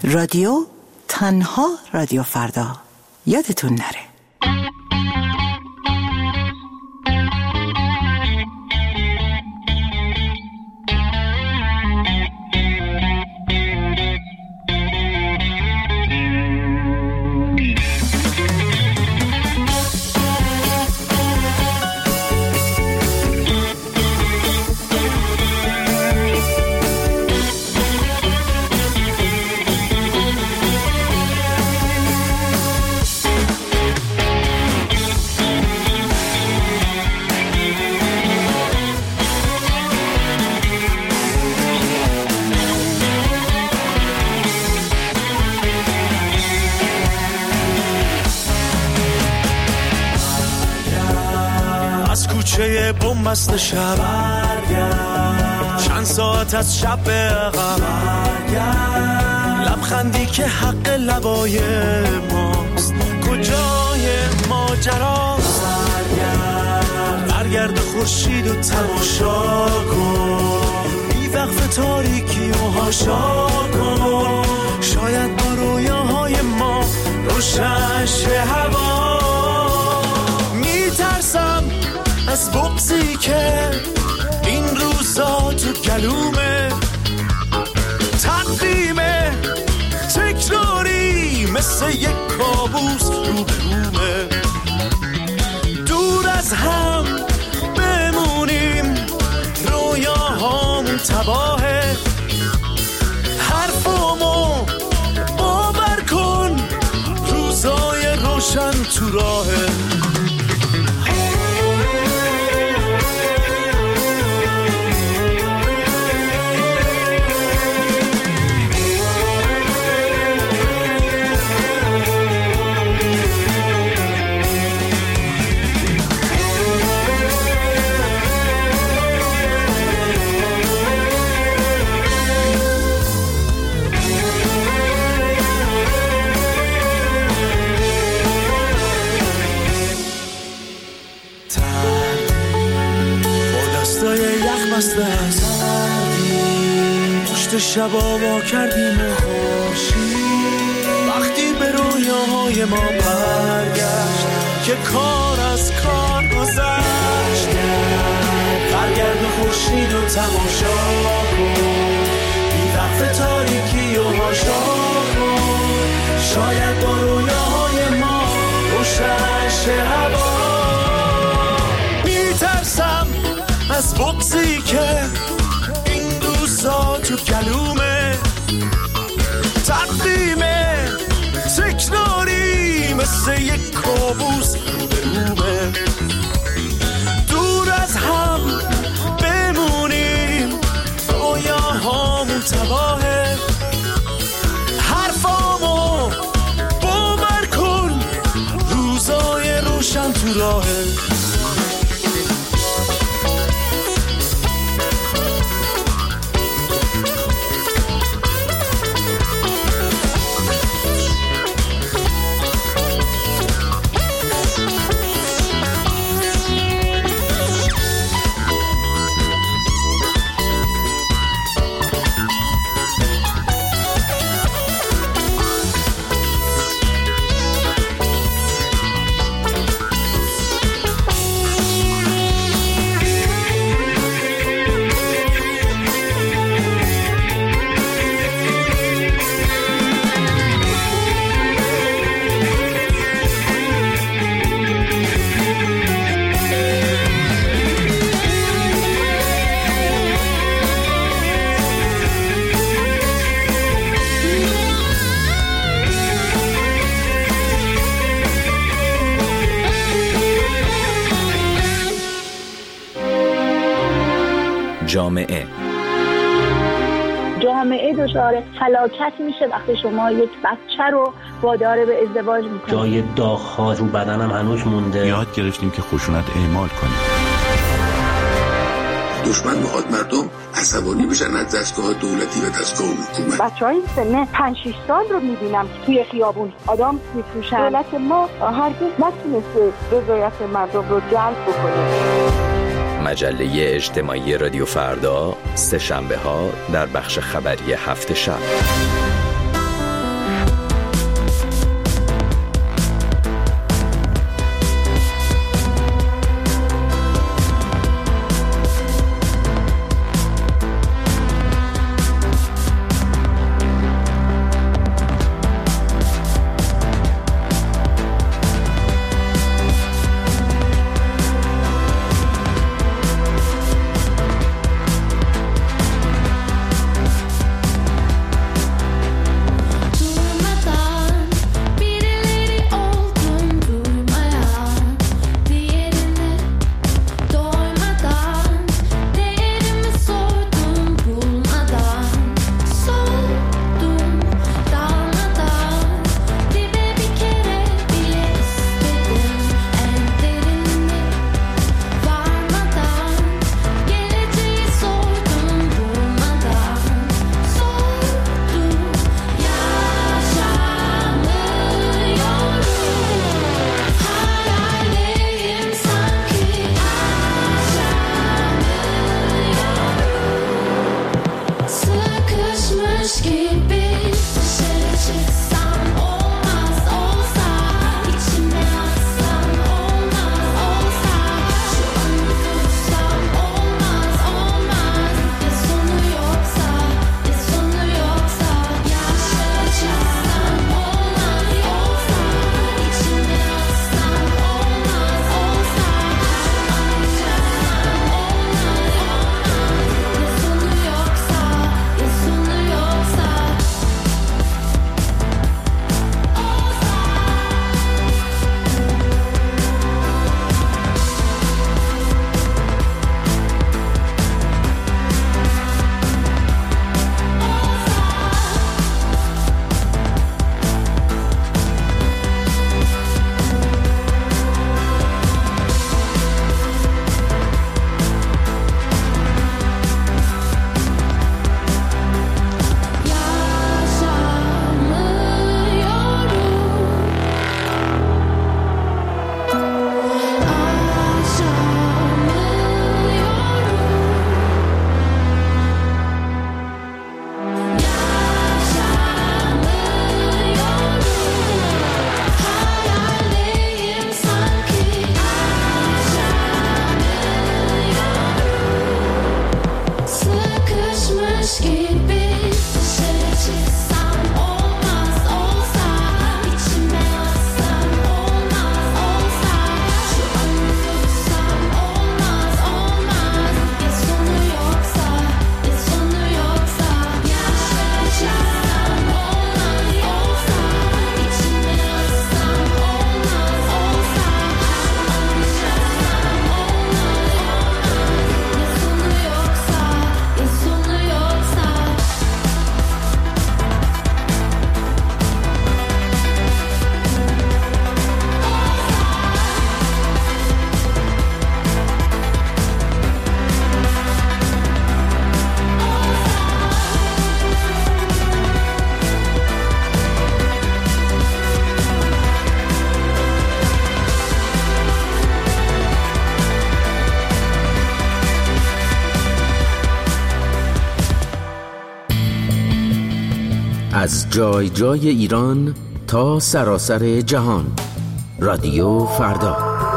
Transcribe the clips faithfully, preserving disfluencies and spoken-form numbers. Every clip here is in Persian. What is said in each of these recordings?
رادیو تنها رادیو فردا، یادتون نره. کوچه بومبست شب چند ساعت از شب به عقب، لبخندی که حق لبای ماست، کجای ماجراست؟ برگرد خورشید و تماشا کن، بی وقف تاریکی و هاشا کن، شاید با رویاهای ما روشن شه هوا. میترسم از بغضی که این روزا تو گلومه، تقویمه تکراری مثل یک کابوس رو برومه، دور از هم بمونیم رویاهامون تباهه، حرفامو باور کن روزای روشن تو راهه. پشت شبا وا کردیم و خورشید وقتی به رویاهای ما برگشت که کار از کار گذشت. برگرد خورشید و تماشا کن، بی وقف تاریکی و هاشا کن، شاید با رویاهای ما روشن شه هوا. میترسم از بغضی که این روزا تو گلومه، تقویمه تکراری مثل یک کابوس رو برومه، دور از هم بمونیم رویاهامون تباهه، حرفامو باور کن روزای روشن تو راهه. جامعه جامعه دچار فلاکت میشه وقتی شما یک بچه رو وادار به ازدواج میکنید. جای داغ‌ها رو بدنم هنوز مونده. یاد گرفتیم که خشونت اعمال کنیم. دشمن میخواد مردم عصبانی بشن از دستگاه دولتی و دستگاه حکومت. بچهای سن پنج شش سال رو میبینم توی خیابون آدم میفروشن. دولت ما هرگز نتونسته رضایت مردم رو جلب بکنه. مجله اجتماعی رادیو فردا، سه شنبه ها در بخش خبری هفت شب. از جای جای ایران تا سراسر جهان، رادیو فردا.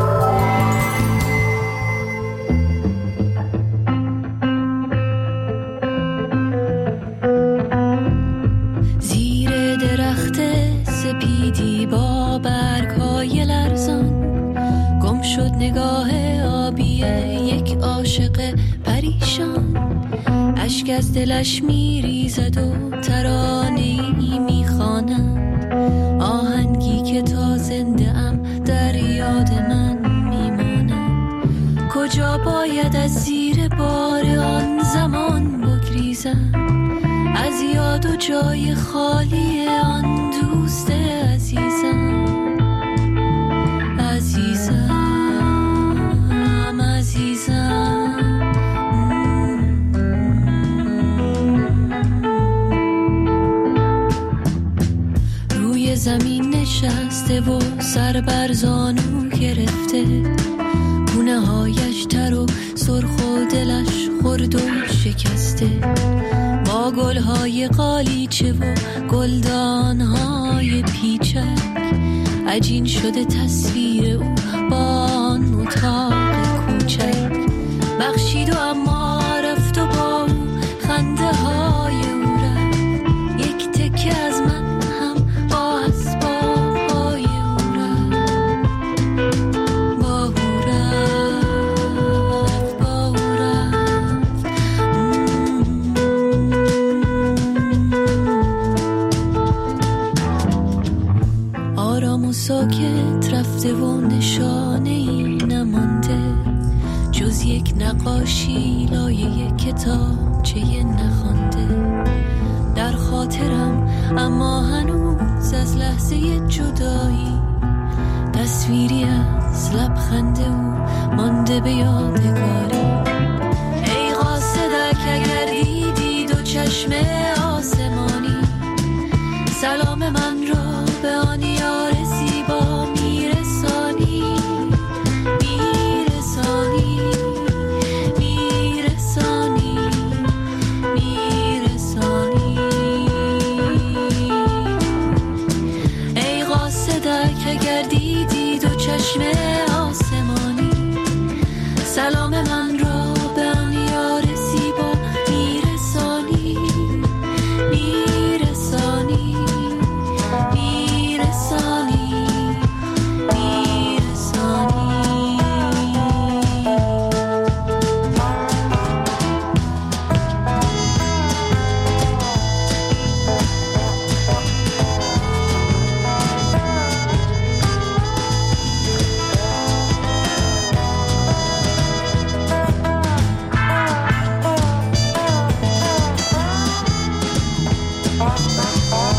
زیر درخت سپیدی با برگ‌های لرزان، گم شد نگاه آبی یک عاشق پریشان. اشک از دلش میریزد و ترانه‌ای میخواند، آهنگی که تا زنده ام در یاد من میماند. کجا باید از زیر بار آن زمان بگریزم، از یاد و جای خالی آن دوست عزیزم. عزیزم عزیزم زمین نشسته و سر بر زانو گرفته، گونه هایش تر و سرخ و دلش خرد و شکسته. با گل های قالیچه و گلدان های پیچک، عجین شده تصویر او با آن اتاق کوچک. بخشید و اما رفت و با خنده های او رفت، یک تکه از من ساکت رفته و نشانه‌ای نمانده، جز یک نقاشی لایه کتابچه نخوانده. در خاطرم اما هنوز از لحظه جدایی، تصویری از لبخند او مانده به یادگاری. ای قاصدک اگر دیدی دو چشم آسمانی، سلام من را به آن یار زیبا میرسانی. میرسانی میرسانی میرسانی سلام من را به امیار زیبا میرسانی میرسانی میرسانی میرسانی Bye.